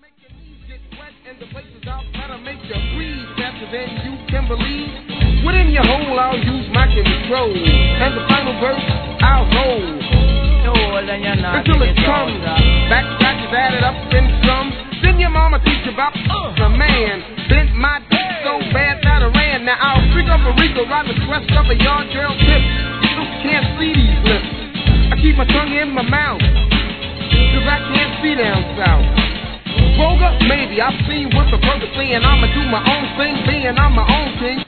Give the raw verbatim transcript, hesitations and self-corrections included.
Make your knees get wet and the places out better make you breathe faster than you can believe. Within your hole, I'll use my control, and the final verse I'll hold until it comes. Back scratches added up in drums. Then your mama teach about uh, the man bent my dick so bad that I ran. Now I'll freak up a Rico right the crest of a yard girl tip. You can't see these lips. I keep my tongue in my mouth, cause I can't see down south. Vulgar? Maybe. I've seen what the perfect thing, and I'ma do my own thing, being I'm my own king.